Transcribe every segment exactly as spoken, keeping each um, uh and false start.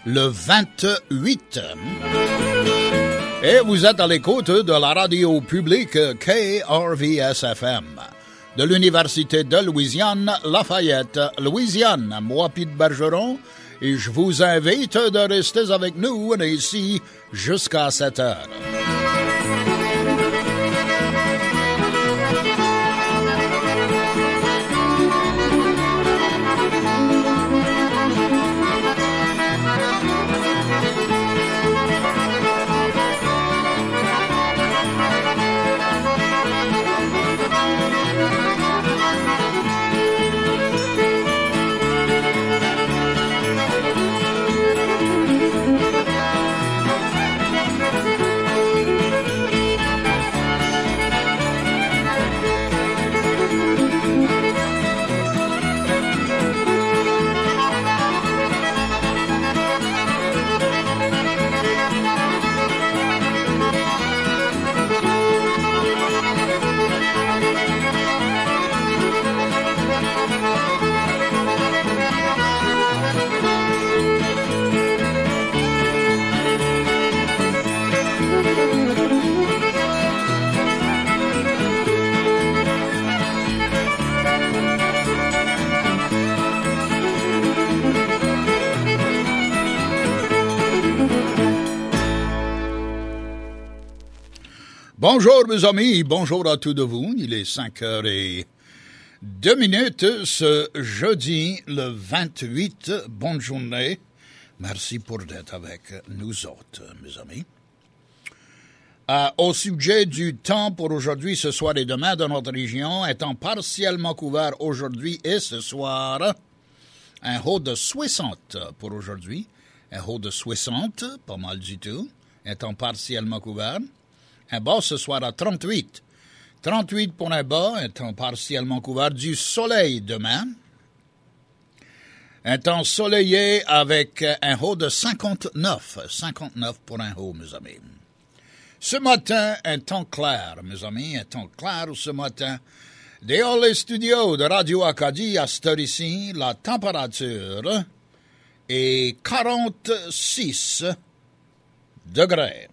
le vingt-huit. Et vous êtes à l'écoute de la radio publique K R V S F M de l'Université de Louisiane, Lafayette, Louisiane. Moi, Pete Bergeron, et je vous invite de rester avec nous ici jusqu'à sept heures. Bonjour mes amis, bonjour à tous de vous. Il est cinq heures et deux minutes ce jeudi le vingt-huit. Bonne journée. Merci pour d'être avec nous autres, mes amis. Euh, au sujet du temps pour aujourd'hui, ce soir et demain dans notre région, étant partiellement couvert aujourd'hui et ce soir, un haut de soixante pour aujourd'hui. Un haut de soixante, pas mal du tout, étant partiellement couvert. Un bas ce soir à trente-huit. trente-huit pour un bas, étant partiellement couvert. Du soleil demain. Un temps soleillé avec un haut de cinquante-neuf. cinquante-neuf pour un haut, mes amis. Ce matin, un temps clair, mes amis. Un temps clair ce matin. Dehors les studios de Radio Acadie, à cette heure-ci, la température est quarante-six degrés.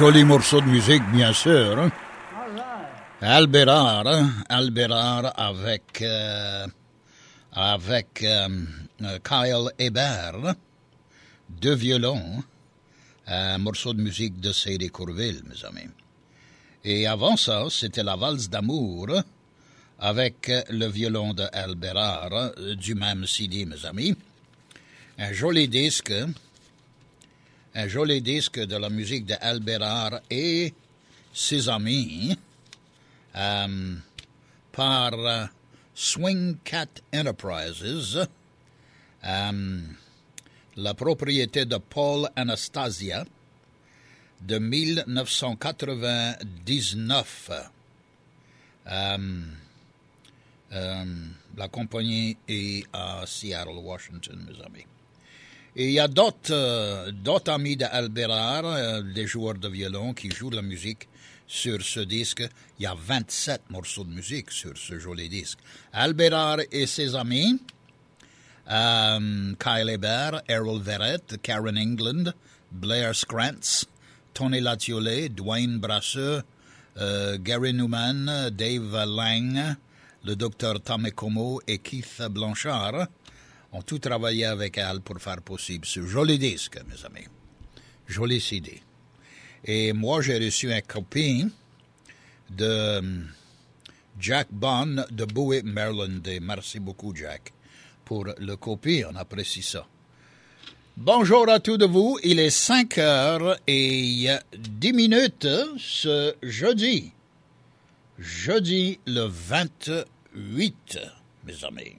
joli morceau de musique, bien sûr. Hein? Albérard, hein? Albérard avec, euh, avec euh, Kyle Hebert, deux violons, un morceau de musique de Sadie Courville, mes amis. Et avant ça, c'était la valse d'amour avec le violon de Albérard, du même C D, mes amis. Un joli disque, un joli disque de la musique de Albérard et ses amis, euh, par uh, Swing Cat Enterprises, euh, la propriété de Paul Anastasia, de dix-neuf cent quatre-vingt-dix-neuf. Euh, euh, la compagnie est à Seattle, Washington, mes amis. Et il y a d'autres, euh, d'autres amis d'Albérard, euh, des joueurs de violon qui jouent de la musique sur ce disque. Il y a vingt-sept morceaux de musique sur ce joli disque. Albérard et ses amis, euh, Kyle Hebert, Errol Verrett, Karen England, Blair Scrantz, Tony Latiolet, Dwayne Brasseux, euh, Gary Newman, Dave Lang, le docteur Tommy Como et Keith Blanchard ont tout travaillé avec Al pour faire possible ce joli disque, mes amis. Joli C D. Et moi, j'ai reçu un copie de Jack Bond de Bowie, Maryland. Et merci beaucoup, Jack, pour le copie. On apprécie ça. Bonjour à tous de vous. Il est cinq heures et dix minutes ce jeudi. Jeudi le vingt-huit, mes amis.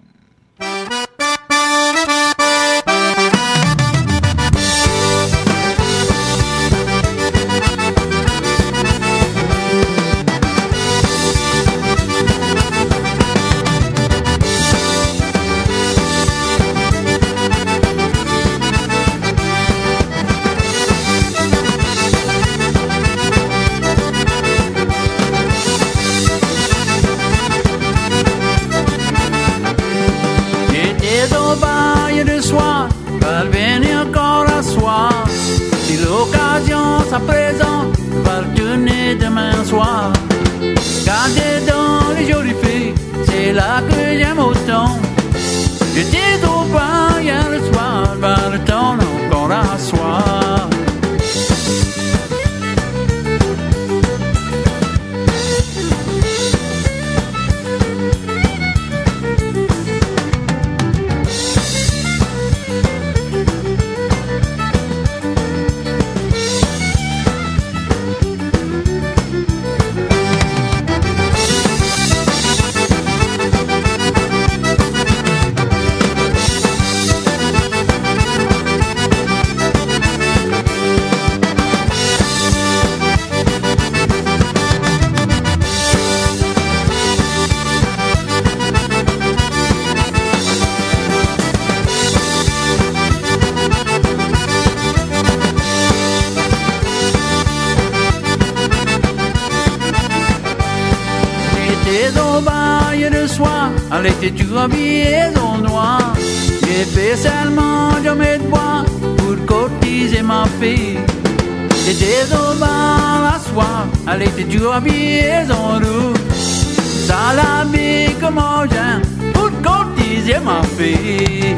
À présent, va le donner demain soir. Regardez dans les jolies filles, c'est là que j'aime autant. J'étais au bar hier le soir, va le temps encore à soir. Elle était tout habillée en noir. J'ai fait seulement de mes doigts pour courtiser ma fille. J'étais au bar la soir. Elle était tout habillée en rouge. Ça l'habille comme j'aime pour courtiser ma fille.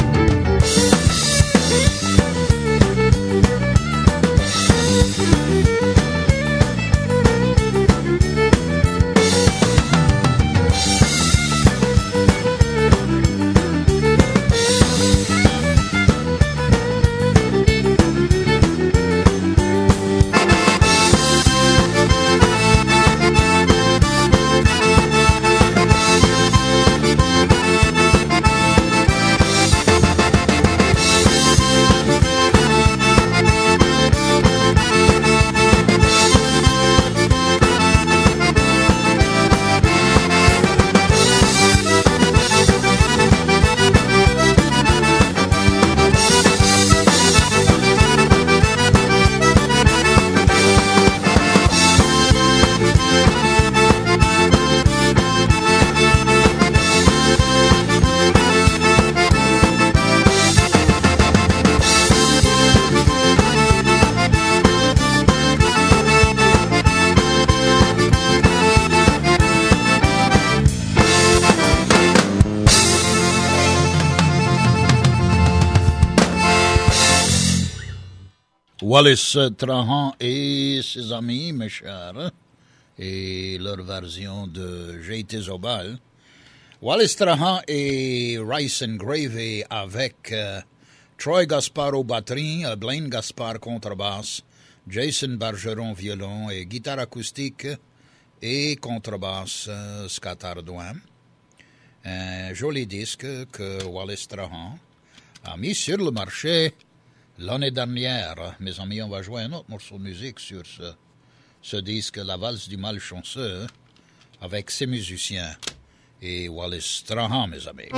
Wallace Trahan et ses amis, mes chers, et leur version de J'ai été au bal. Wallace Trahan et Rice and Gravy avec euh, Troy Gaspard aux batteries, euh, Blaine Gaspard contrebasse, Jason Bergeron violon et guitare acoustique et contrebasse euh, Scott Ardouin. Un joli disque que Wallace Trahan a mis sur le marché l'année dernière. Mes amis, on va jouer un autre morceau de musique sur ce, ce disque, La valse du malchanceux, avec ses musiciens et Wallace Trahan, mes amis.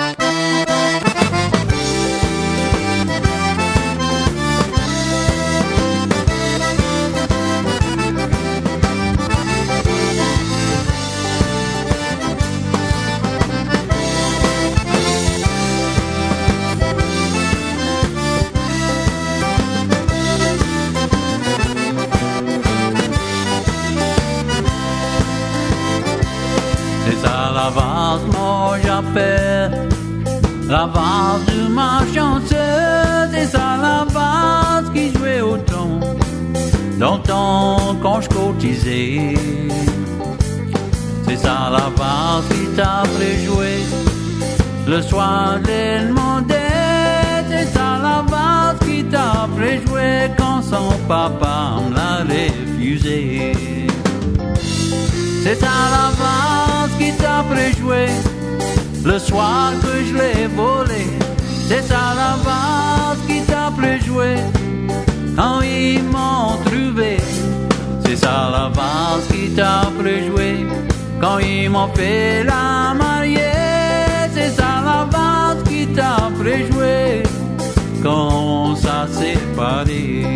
La valse, moi j'appelle la valse de ma chanteuse. C'est ça la valse qui jouait au temps, dans le temps quand je cotisais. C'est ça la valse qui t'a fait jouer le soir des demandait. C'est ça la valse qui t'a fait jouer quand son papa me l'a refusé. C'est ça la valse qui t'a préjoué le soir que je l'ai volé. C'est ça la valse qui t'a préjoué quand ils m'ont trouvé. C'est ça la valse qui t'a préjoué quand ils m'ont fait la mariée. C'est ça la valse qui t'a préjoué quand on s'est séparés.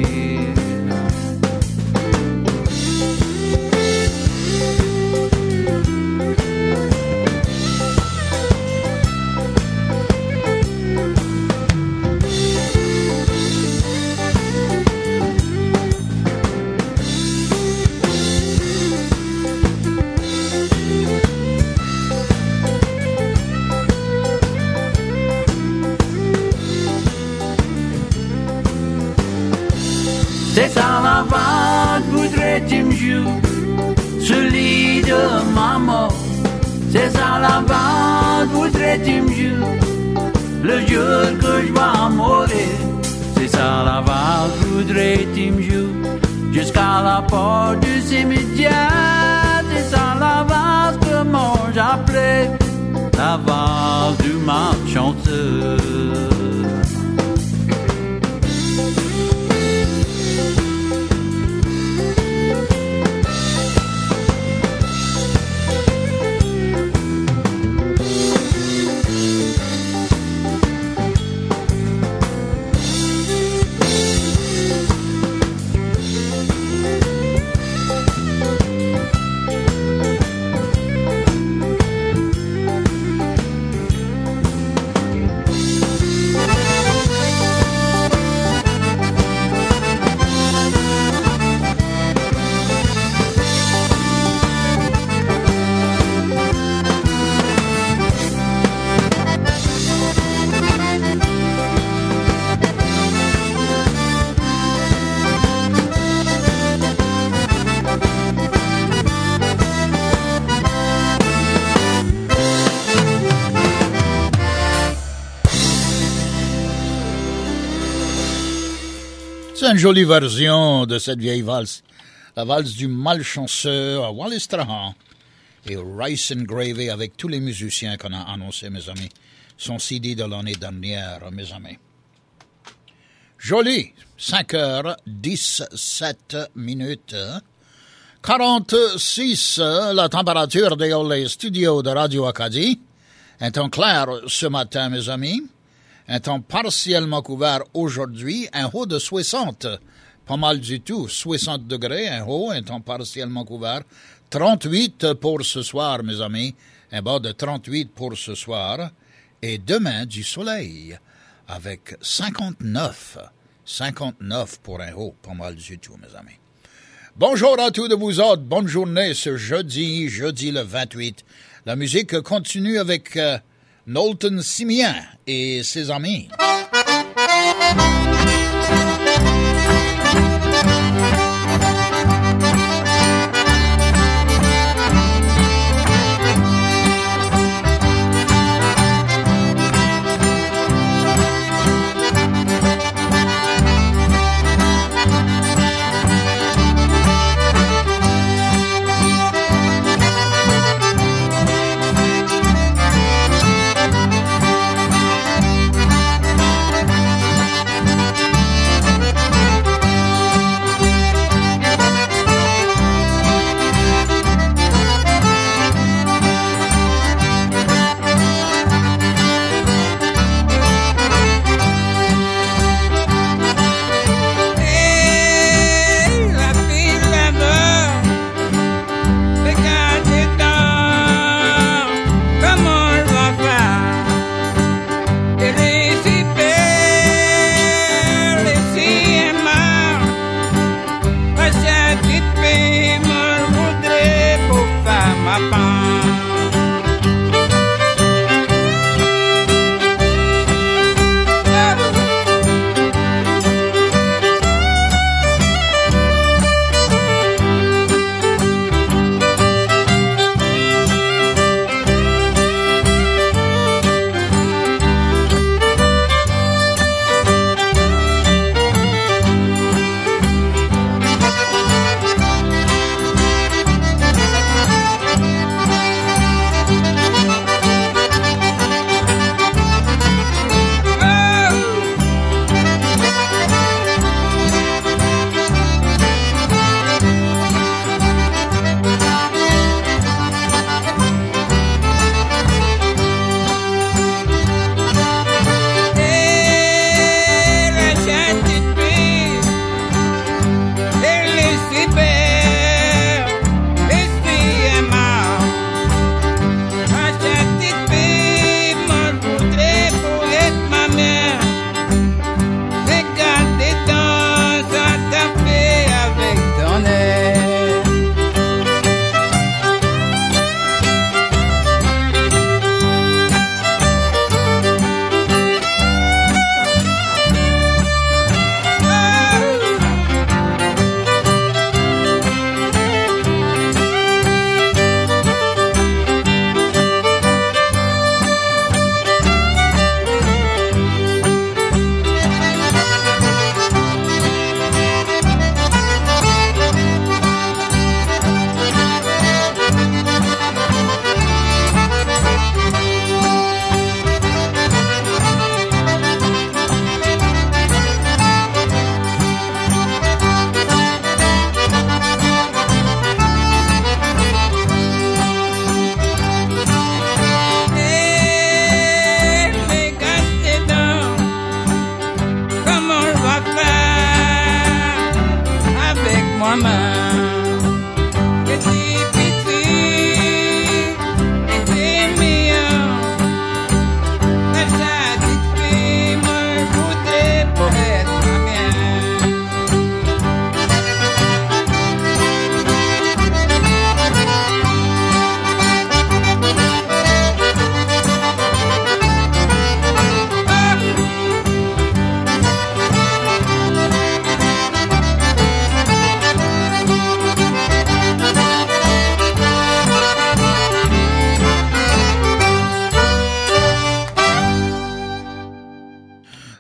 C'est ça la valse, voudrais-tu me jouer sur le lit de ma mort. C'est ça la valse, voudrais-tu me jouer le jour que je vais mourir. C'est ça la valse, voudrais-tu me jouer jusqu'à la porte du cimetière. C'est ça la valse que moi j'appelais la valse du malchanceux. C'est une jolie version de cette vieille valse, la valse du malchanceux à Wallace Trahan et Rice and Gravy avec tous les musiciens qu'on a annoncés, mes amis. Son C D de l'année dernière, mes amis. Joli, cinq heures dix-sept minutes, quarante-six, la température des les studios de Radio Acadie. Un temps clair ce matin, mes amis. Un temps partiellement couvert aujourd'hui, un haut de soixante, pas mal du tout, soixante degrés, un haut, un temps partiellement couvert, trente-huit pour ce soir, mes amis, un bas de trente-huit pour ce soir, et demain du soleil, avec cinquante-neuf, cinquante-neuf pour un haut, pas mal du tout, mes amis. Bonjour à tous de vous autres, bonne journée ce jeudi, jeudi le vingt-huit. La musique continue avec euh, Knowlton Simien et ses amis.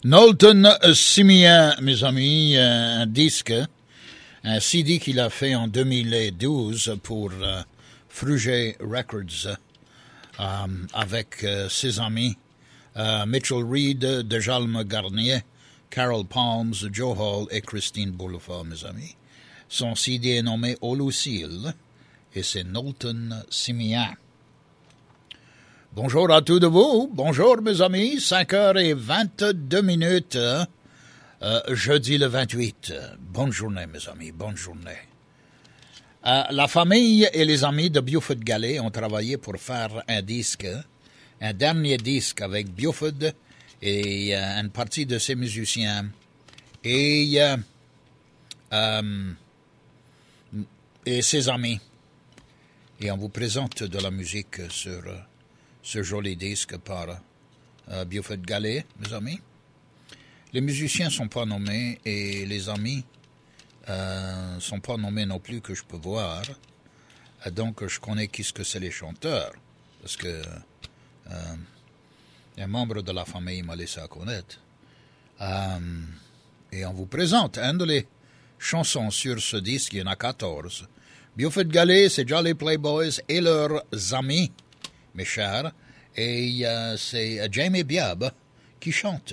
Knowlton Simien, mes amis, un disque, un C D qu'il a fait en deux mille douze pour uh, Fruget Records uh, avec uh, ses amis uh, Mitchell Reed, Dejalme Garnier, Carol Palms, Joe Hall et Christine Boulefort, mes amis. Son C D est nommé Au Lucille et c'est Knowlton Simien. Bonjour à tous de vous, bonjour mes amis, cinq heures vingt-deux minutes, euh, jeudi le vingt-huit. Bonne journée mes amis, bonne journée. Euh, la famille et les amis de Buford Galley ont travaillé pour faire un disque, un dernier disque avec Buford et euh, une partie de ses musiciens et, euh, euh, et ses amis. Et on vous présente de la musique sur... Euh, ce joli disque par euh, Buford Galley, mes amis. Les musiciens ne sont pas nommés et les amis ne euh, sont pas nommés non plus que je peux voir. Euh, donc, je connais qui ce que c'est les chanteurs. Parce que euh, un membre de la famille m'a laissé à connaître. Euh, et on vous présente une de les chansons sur ce disque. Il y en a quatorze. Buford Galley, c'est Jolly Playboys et leurs amis, mes chers, et euh, c'est euh, Jamie Biab qui chante.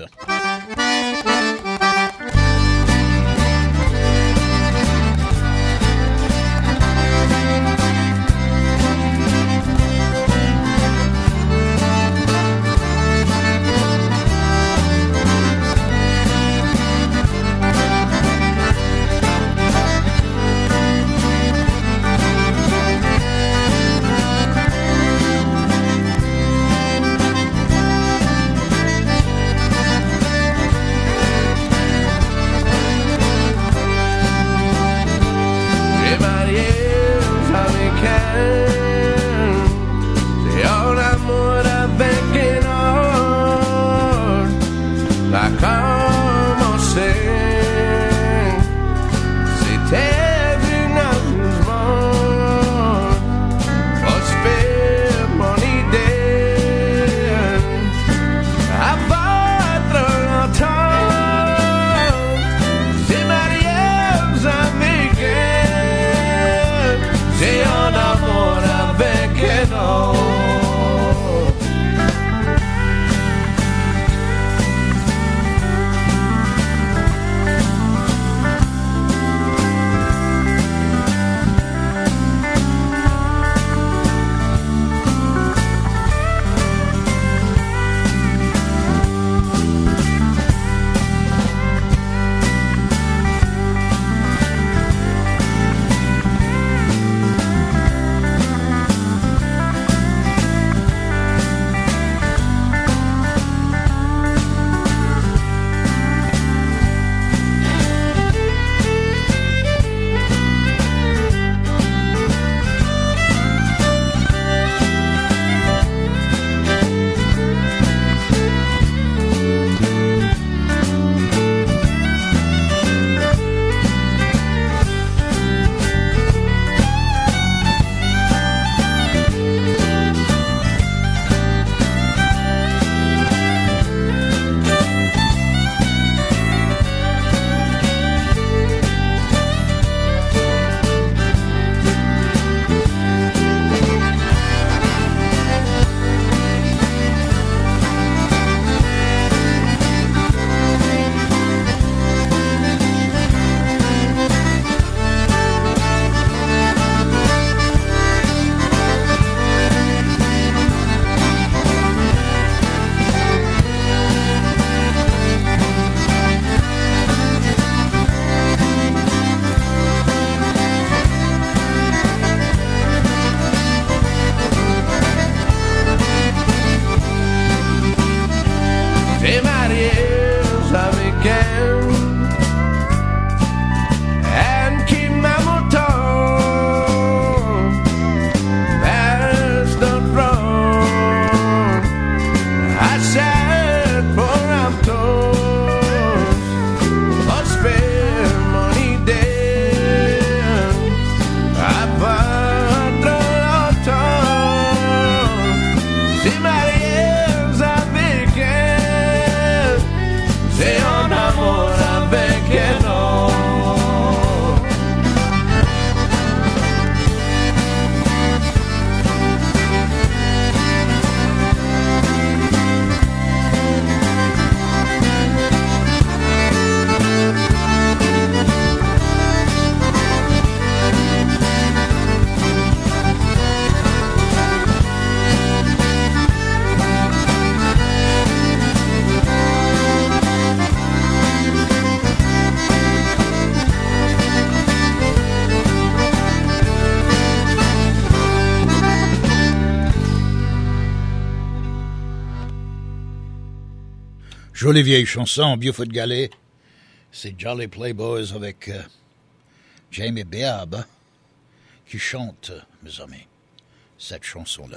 Jolie vieille chanson, Buford Galley. C'est Jolly Playboys avec euh, Jamie Beab qui chante, mes amis, cette chanson-là.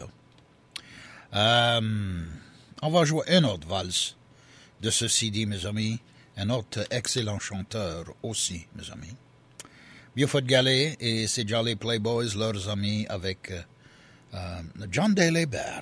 Euh, on va jouer une autre valse de ce C D, mes amis. Un autre excellent chanteur aussi, mes amis. Buford Galley et ses Jolly Playboys, leurs amis avec euh, euh, John Daly Bear.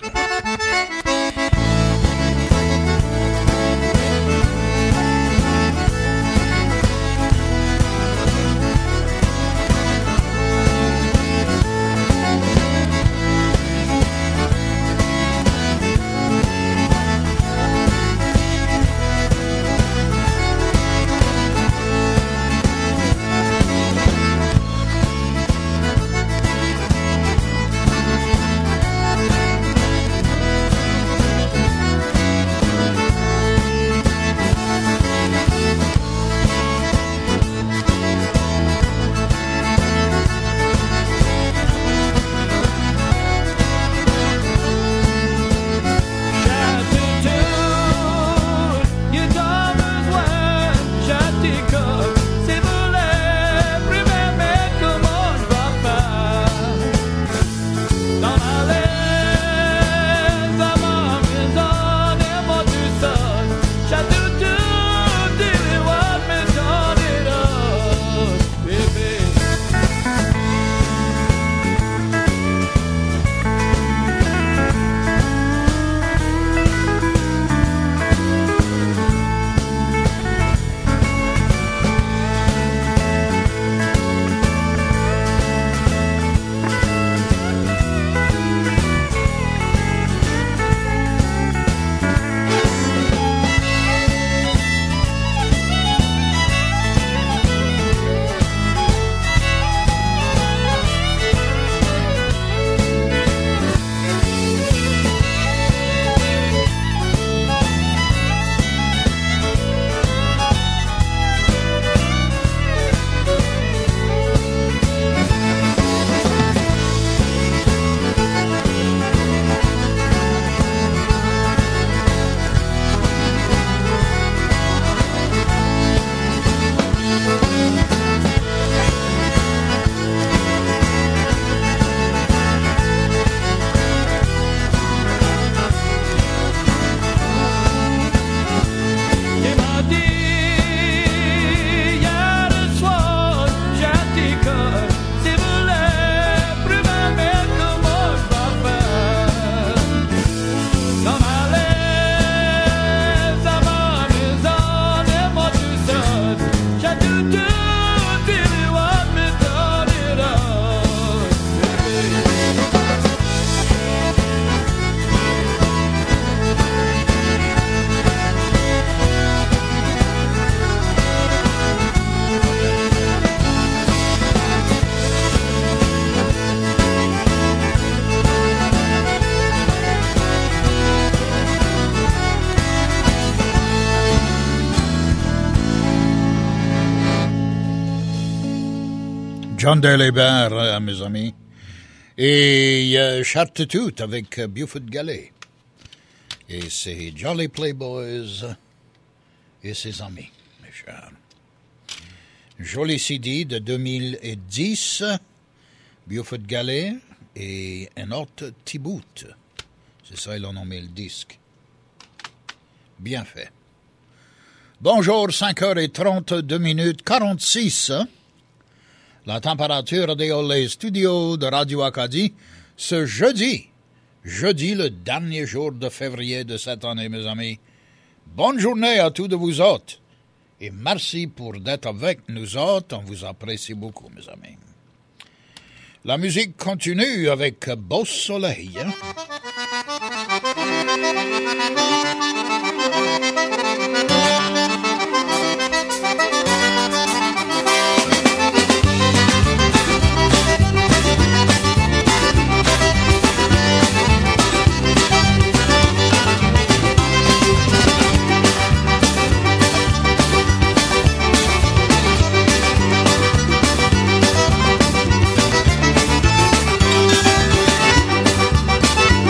John Daly Bear, euh, mes amis. Et euh, Chartetout avec euh, Buford Galley. Et c'est Jolly Playboys et ses amis, mes chers. Joli C D de deux mille dix, Buford Galley et un autre T-Boot. C'est ça, ils ont nommé le disque. Bien fait. Bonjour, cinq heures trente-deux minutes quarante-six. La température des les studios de Radio Acadie ce jeudi. Jeudi, le dernier jour de février de cette année, mes amis. Bonne journée à tous de vous autres. Et merci pour d'être avec nous autres. On vous apprécie beaucoup, mes amis. La musique continue avec Beau Soleil. Thank you.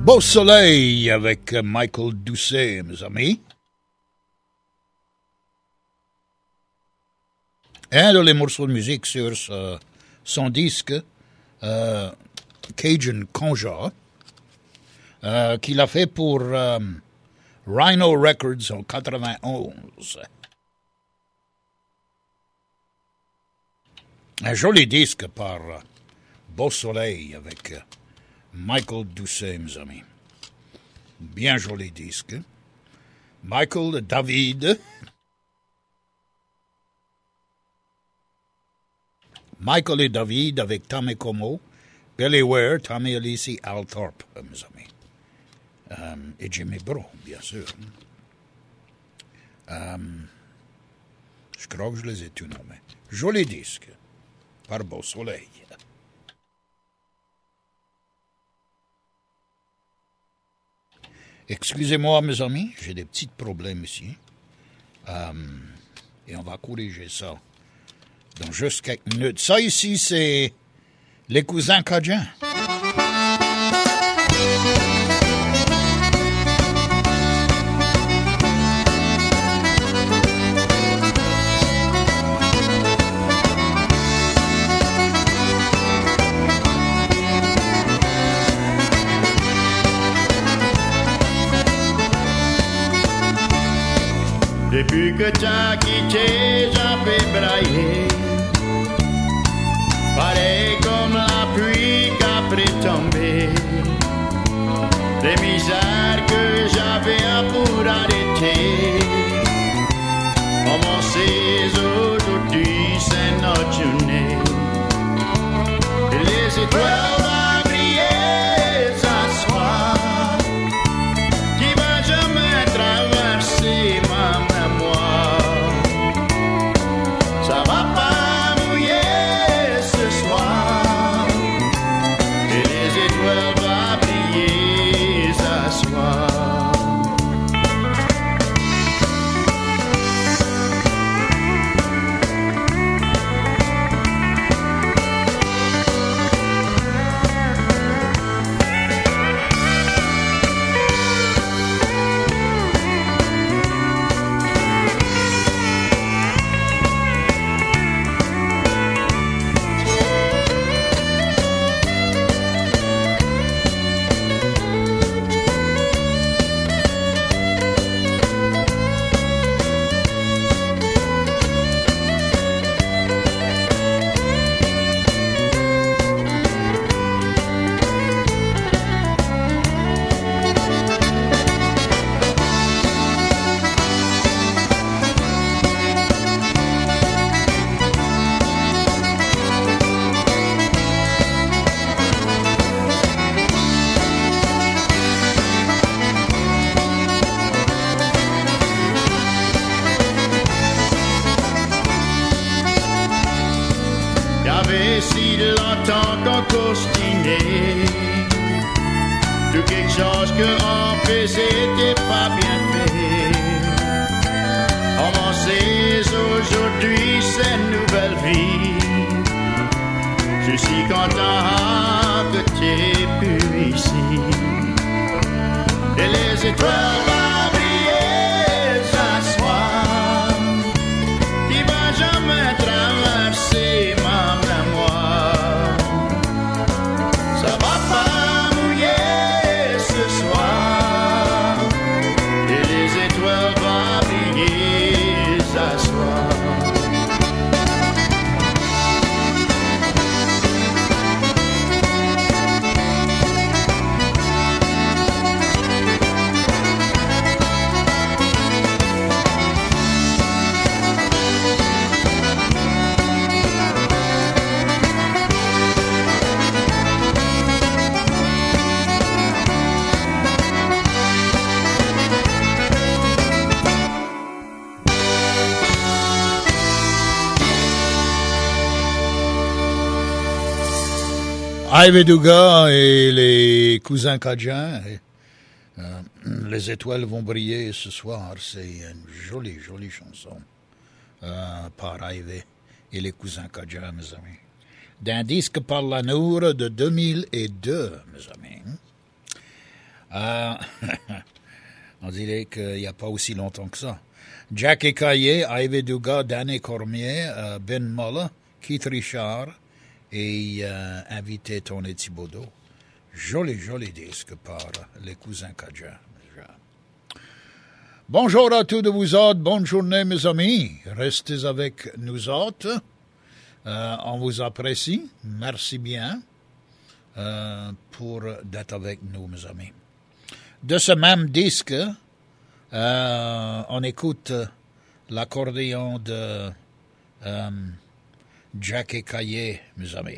Beau Soleil avec Michael Doucet, mes amis. Un de les morceaux de musique sur ce, son disque, euh, Cajun Conja, euh, qu'il a fait pour euh, Rhino Records en quatre-vingt-onze. Un joli disque par euh, Beau Soleil avec euh, Michael Doucet, mes amis. Bien joli disque. Michael David. Michael et David avec Tommy Como, Billy Ware, Tommy Alici, Al Thorpe, mes amis. Euh, et Jimmy Bro, bien sûr. Euh, je crois que je les ai tous nommés. Joli disque, par Beau Soleil. Excusez-moi, mes amis, j'ai des petits problèmes ici. Euh, et on va corriger ça dans juste quelques minutes. Ça ici, c'est les cousins Cajuns. Depuis que t'as quitté, j'en fais brailler. Pareil comme la pluie qu'après tomber. Les misères que j'avais à pour arrêter. Oh mon c'est aujourd'hui, c'est notre journée. Et les étoiles vont briller ce soir. Qui va jamais traverser ma mémoire. Ça va pas mouiller ce soir. Et les étoiles vont briller ce soir. Y'avait si longtemps qu'on costinait de quelque chose que on faisait n'était pas bien fait. Commencer aujourd'hui cette nouvelle vie. Je suis content que t'aies pu ici. Et les étoiles vont briller ce soir. Qui va jamais traverser ma mémoire. Ça va pas mouiller ce soir. Et les étoiles vont briller ce soir. Ivy Dugas et les cousins Cajuns. Euh, les étoiles vont briller ce soir. C'est une jolie, jolie chanson euh, par Ivy et les cousins Cajuns, mes amis. D'un disque par l'Anour de deux mille deux, mes amis. Euh, on dirait qu'il n'y a pas aussi longtemps que ça. Jackie Caillé, Ivy Dugas, Danny Cormier, euh, Ben Molla, Keith Richard et euh, invité Tony Thibodeau. Joli, joli disque par les cousins Cajuns. Bonjour à tous de vous autres, bonne journée mes amis. Restez avec nous autres. Euh, on vous apprécie. Merci bien euh, pour d'être avec nous mes amis. De ce même disque, euh, on écoute l'accordéon de euh, Jackie Caillé, mes amis.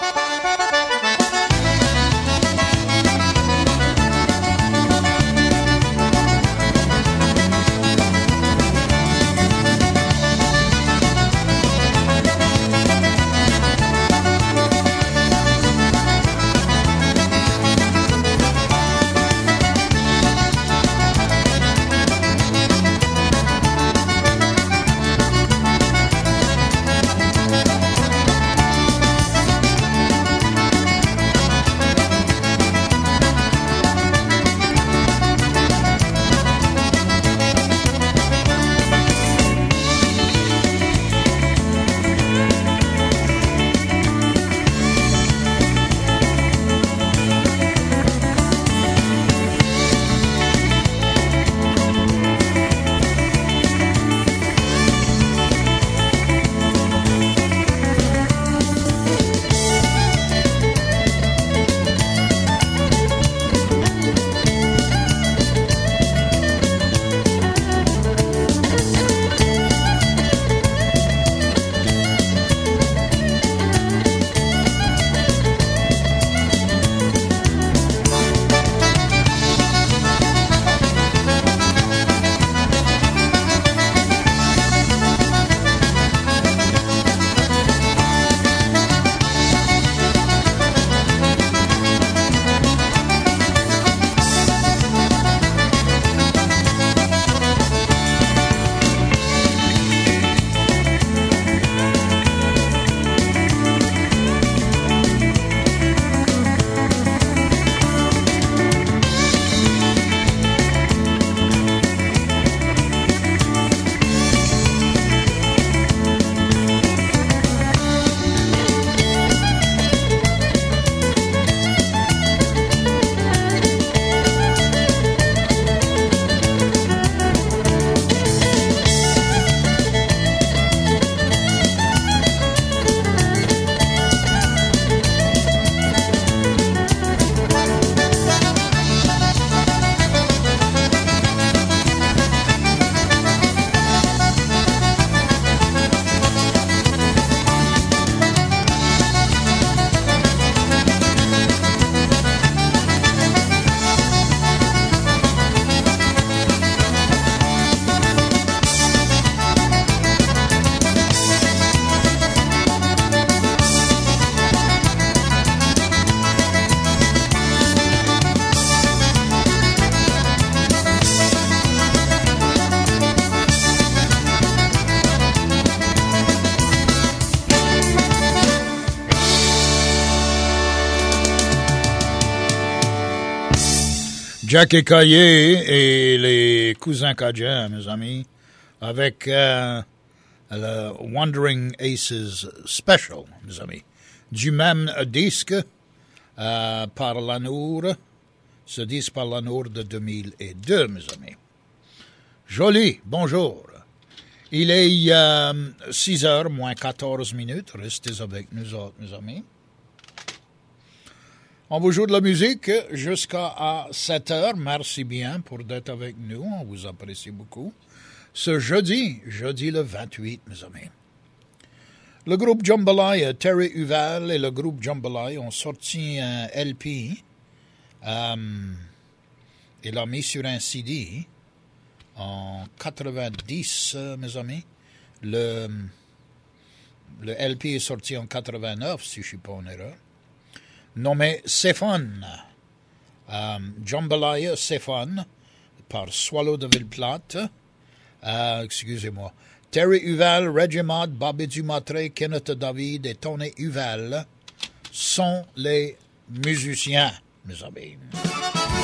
Jackie Caillé et les cousins Cajuns, mes amis, avec euh, le Wandering Aces Special, mes amis, du même disque euh, par l'Anour, ce disque par l'Anour de deux mille deux, mes amis. Joli, bonjour. Il est euh, six heures moins quatorze minutes, restez avec nous autres, mes amis. On vous joue de la musique jusqu'à sept heures. Merci bien pour d'être avec nous. On vous apprécie beaucoup. Ce jeudi, jeudi le vingt-huit, mes amis. Le groupe Jambalaya, Terry Huval et le groupe Jambalaya ont sorti un L P. Euh, il l'a mis sur un C D en quatre-vingt-dix, mes amis. Le, le L P est sorti en quatre-vingt-neuf, si je ne suis pas en erreur. Nommé Séphone, euh, Jambalaya Séphone, par Swallow de Villeplate, euh, excusez-moi, Terry Huval, Regimad, Bobby Dumatré, Kenneth David et Tony Huval sont les musiciens, mes amis.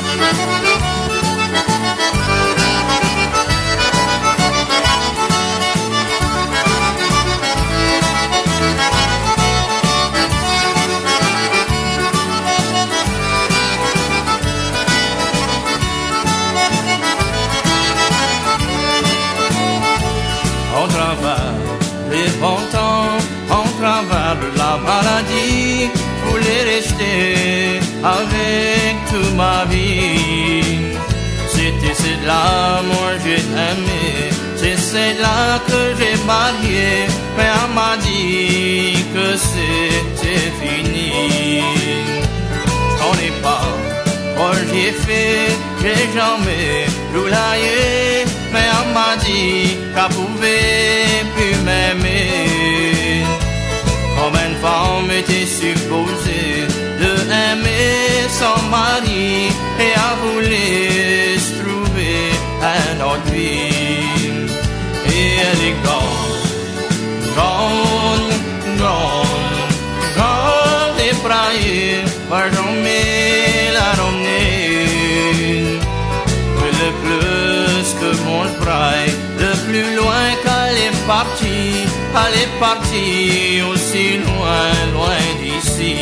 On travers les bons temps, on travers la maladie, je voulais rester avec toute ma vie. C'était celle-là, moi j'ai aimé, c'est celle-là que j'ai marié, mais elle m'a dit que c'était fini. Je connais pas, moi j'ai fait, j'ai jamais roulaillé, mais elle m'a dit qu'elle pouvait plus m'aimer. Comme une femme était supposée de aimer son mari, et elle voulait se trouver un autre vie. Et elle est grande, grande, grande, grande et braillée, va jamais la ramener. Le plus que mon braille, le plus loin qu'elle est partie, elle est partie aussi loin, loin d'ici.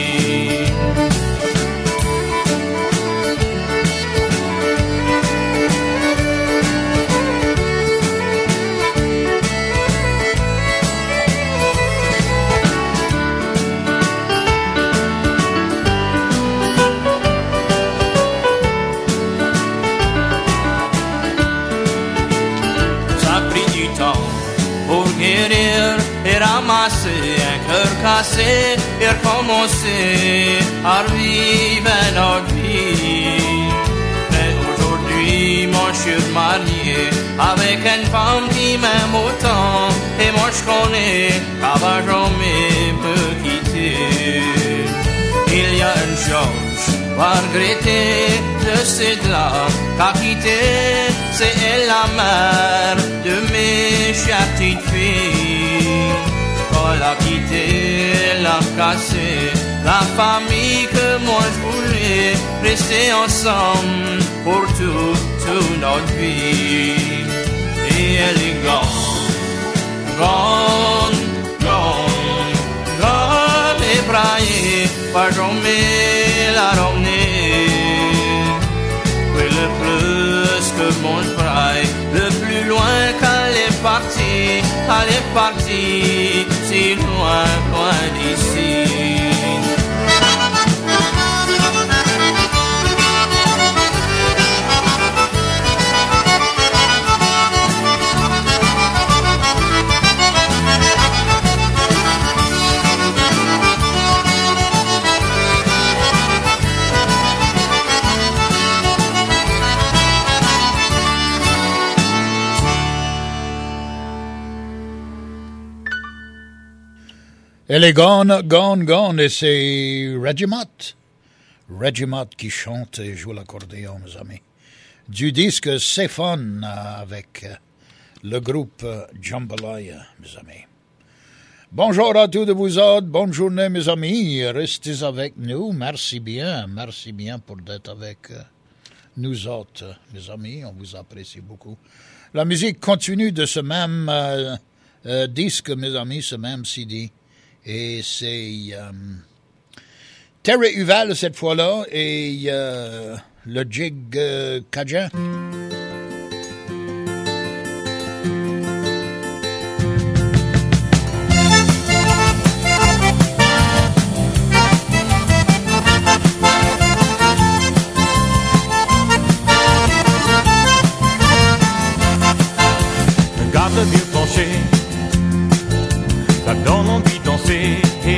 Et ramasser un cœur cassé et recommencer à revivre notre vie. Mais aujourd'hui, moi je suis marié avec une femme qui m'aime autant, et moi je connais qu'elle va jamais me quitter. Il y a une chose à regretter de celle-là qu'a quitté, c'est elle la mère de mes chères petites filles. Quand elle a quitté, elle a cassé la famille que moi je voulais rester ensemble pour tout, toute notre vie. Et elle est grande, grande, grande, grande et braillée, pas jamais la ramener. Oui, le plus que mon braille, le plus loin qu'elle est partie, elle est partie si loin, loin d'ici. Elle est gone, gone, gone, et c'est Regiment. Regiment qui chante et joue l'accordéon, mes amis. Du disque C'est Fun avec le groupe Jambalaya, mes amis. Bonjour à tous de vous autres, bonne journée, mes amis. Restez avec nous, merci bien, merci bien pour d'être avec nous autres, mes amis, on vous apprécie beaucoup. La musique continue de ce même euh, euh, disque, mes amis, ce même C D. Et c'est euh, Terry Huval cette fois-là et euh, le jig euh, cajun. Garde le vieux plancher, ça donne envie de danser.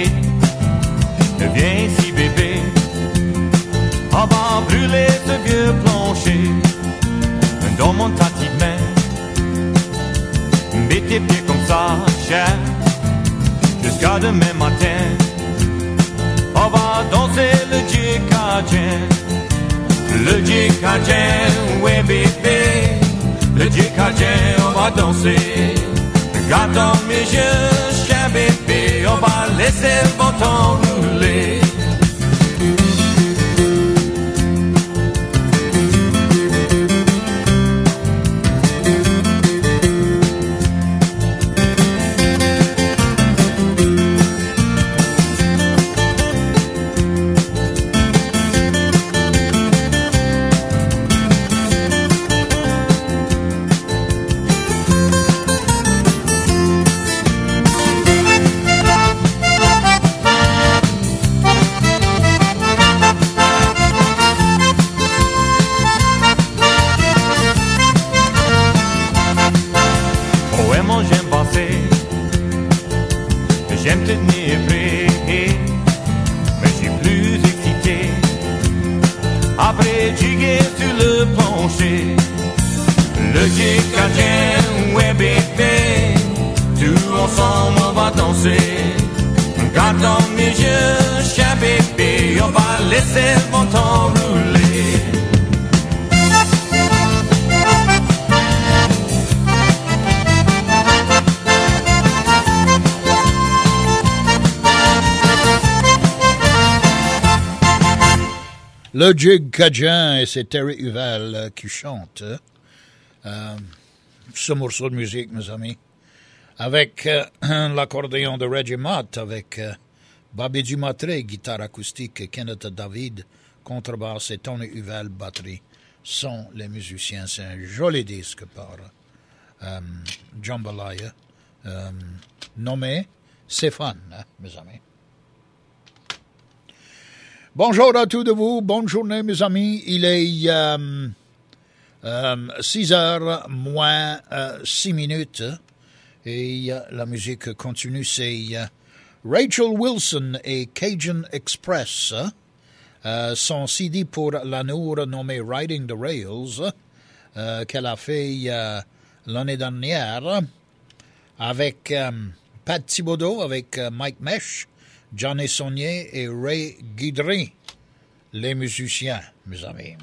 Viens ici bébé, on va brûler ce vieux plancher. Dans mon tapis de main, mets tes pieds comme ça, cher, jusqu'à demain matin. On va danser le jig cajun, le jig cajun, ouais bébé, le jig cajun, on va danser. Regarde dans mes yeux, cher bébé, on va laisser le vent enrouler. après jiguer sur le plancher. Le jig-cadien, ouais bébé, tout ensemble on va danser. Garde dans mes yeux, chien bébé, on va laisser le bon temps rouler. Le jig cajun, et c'est Terry Huval euh, qui chante euh, ce morceau de musique, mes amis, avec euh, l'accordéon de Reggie Mott, avec euh, Bobby Dumatré, guitare acoustique, et Kenneth David, contrebasse, et Tony Huval, batterie, sont les musiciens. C'est un joli disque par euh, Jambalaya, euh, nommé C'est Fun, hein, mes amis. Bonjour à tous de vous, bonne journée mes amis, il est euh, euh, six heures moins euh, six minutes et euh, la musique continue, c'est euh, Rachel Wilson et Cajun Express, euh, son C D pour l'annure nommé Riding the Rails, euh, qu'elle a fait euh, l'année dernière avec euh, Pat Thibodeau, avec euh, Mike Mesh, Johnny Saunier et Ray Guidry, les musiciens, mes amis.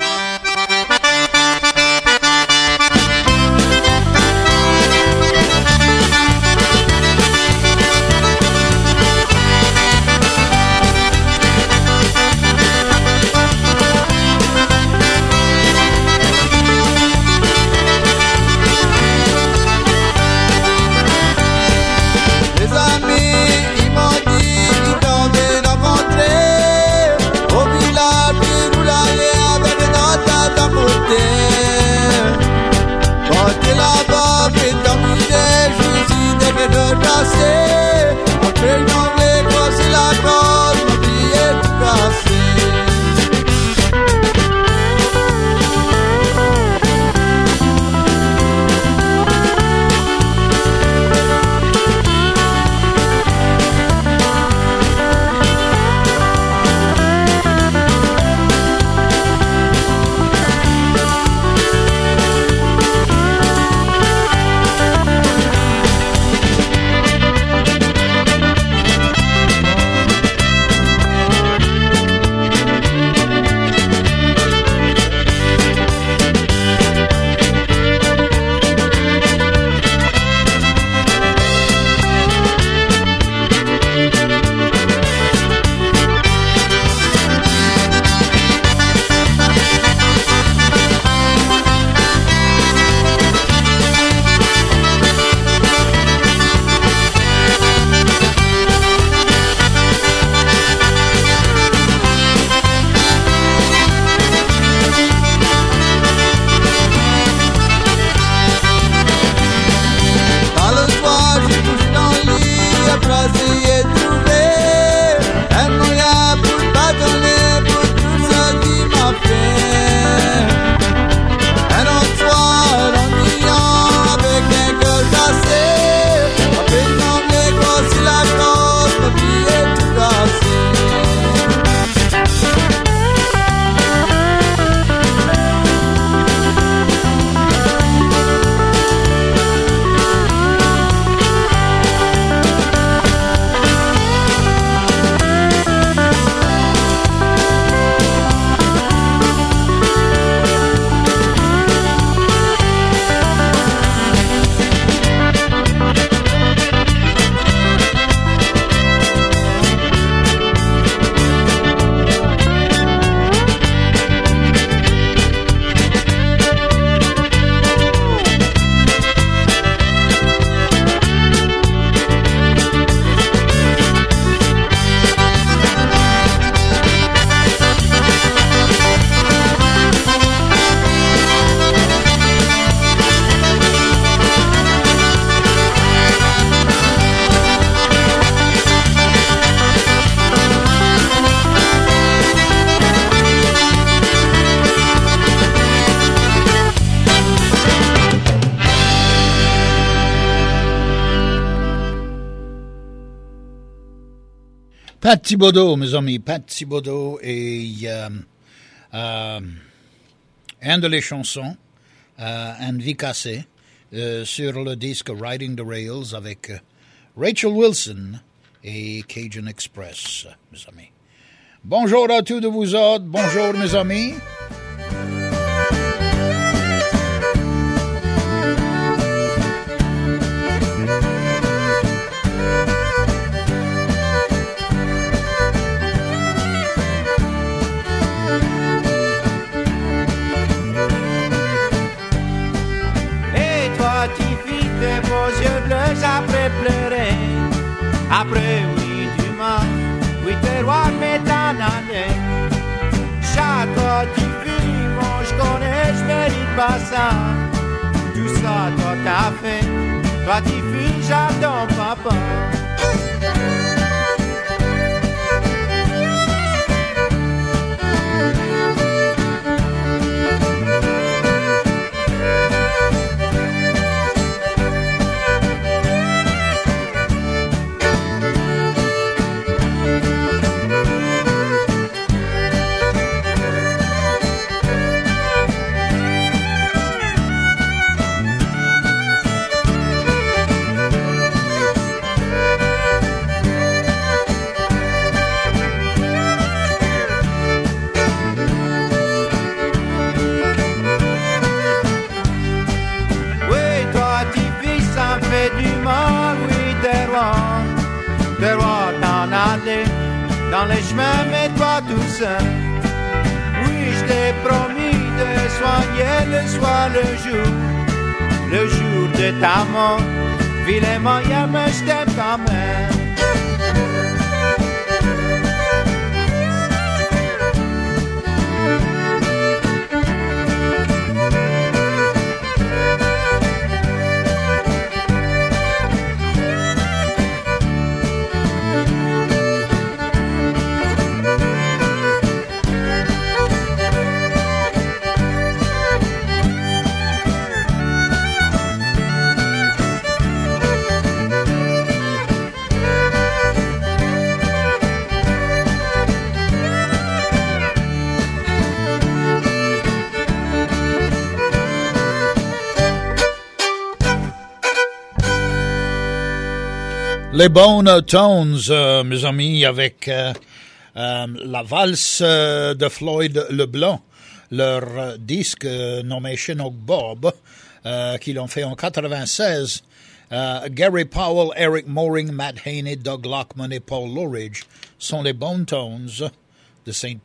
Les amis, ils m'ont dit qu'ils t'avaient rencontré au village du Roulaillé avec notre tapoté. Quand t'es là-bas, fais t'amuser, je suis si dégueu de passer. Après le anglais, quoi, c'est la cause, mon billet tout cassé. Pat Thibodeau, mes amis, Pat Thibodeau et euh, euh, un de les chansons, euh, Un vie cassée, euh, sur le disque Riding the Rails avec euh, Rachel Wilson et Cajun Express, mes amis. Bonjour à tous de vous autres, bonjour mes amis. Après pleurer, après oui du mal, oui terroir m'est en allé. Chaque fois tu vis, moi je connais, je mérite pas ça. Tout ça toi t'as fait, toi tu vis, j'adore papa. Dans les chemins, mais toi tout seul. Oui, je t'ai promis de soigner le soir, le jour, le jour de ta mort. Vilain moyen, mais je t'aime quand même. Les Bone Tones, euh, mes amis, avec euh, euh, la valse euh, de Floyd Leblanc, leur euh, disque euh, nommé Chinook Bob, euh, qu'ils ont fait en quatre-vingt-seize. Euh, Gary Powell, Eric Moring, Matt Haney, Doug Lockman et Paul Lorridge sont les Bone Tones de Saint